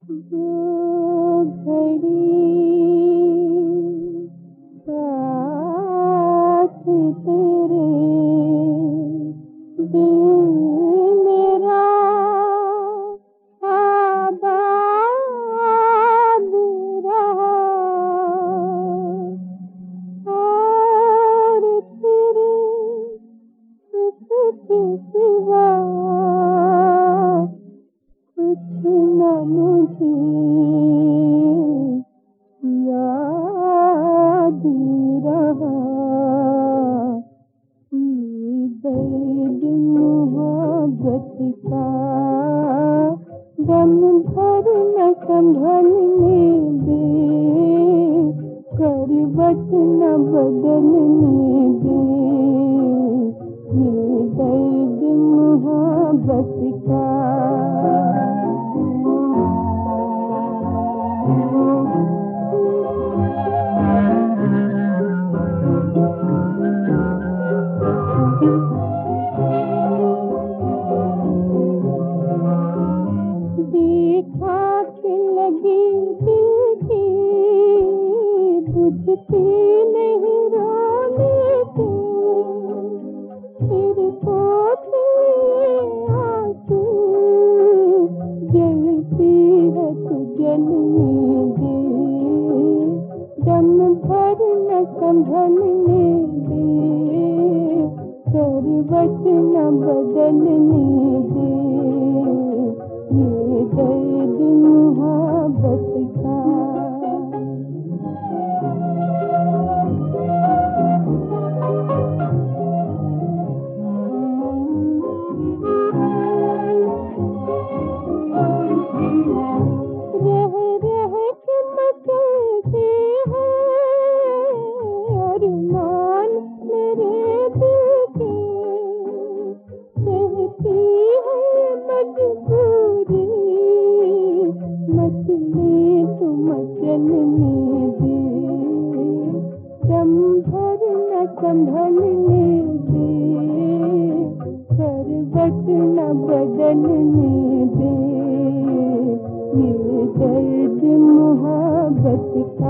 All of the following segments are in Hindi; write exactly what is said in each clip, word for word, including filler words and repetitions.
वो घड़ी साथ तेरे दिल मेरा आबाद रहा और तेरे उसके सिवा कुछ न मुझे याद रहा। ये दर्द मोहब्बत का दम भर न संभलने दे, करवट न बदलने दे। ये दर्द मोहब्बत का देखा के लगी दिल की बुझती नहीं रोने को, फिर पोते आंसू जलती है तू जलने दे, दम भर न संभलने दे, करवट न बदलने दे। ये दर्द मोहब्बत का रह रह के मचलते हैं अरमान मेरे दिल के, कहती है मजबूरी मचले तो मचलने दे, दम भर न संभलने दे, करवट न बदलने दे। ये दर्द मोहब्बत का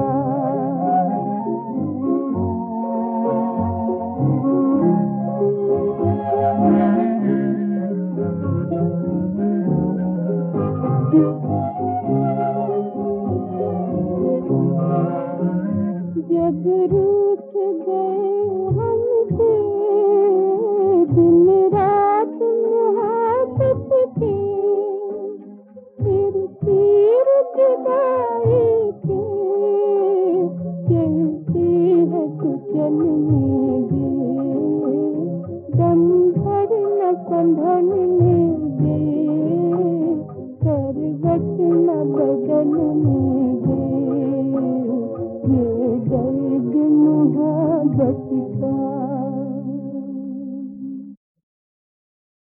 जब रूठ गए हमसे दिन रात मोहब्बत के, फिर तीर जुदाई के चलती है तू चलने दे, दम भर न संभलने दे, करवट न बदलने दे। ये दर्द मोहब्बत का